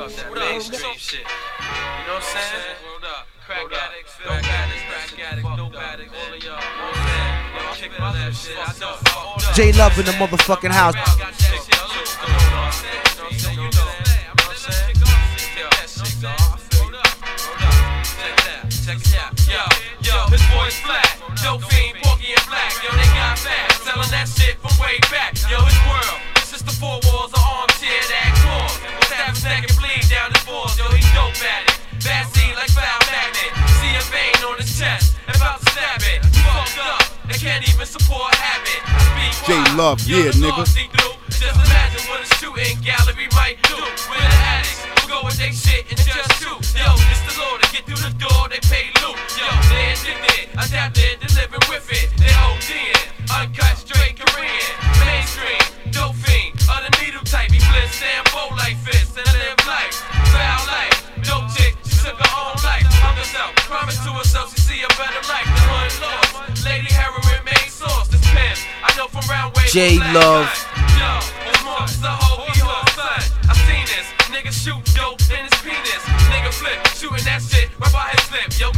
that mainstream shit. You know what I'm saying? Word up. Crack addicts, dope addicts, all of y'all. Y'all kick my that shit. I know. J Love in the motherfucking house. Yo, his boy's flat. Dope fiend, Porky and Black. Yo, they got fat. Selling that shit from way back. Yo, his world. It's just the four walls of armchair that claws. Stab his neck and bleed down his balls. Yo, he dope at it. Bad seed like foul magnet. See a vein on his chest. About to stab it. Fucked up. They can't even support habit. J Love, yeah, nigga. Just imagine what a shooting gallery might do. With the addicts who go with they shit and just shoot. Yo, it's the law to get through the door, they pay loot. Yo, they addicted, adapted, they living with it. They ODing, uncut, straight Korean. Mainstream, dope fiend, other needle type. He flips Sambo like fists and live life. Foul life, dope chick, she took her own life. Hung herself, promised to herself she see a better life. The hood lost, Lady Heroin main source. This pimp, I know from round way. J Love. The whole hood, son. I seen this. Nigga shoot dope in his penis. Nigga flip, shooting that shit right by his lip. Yo,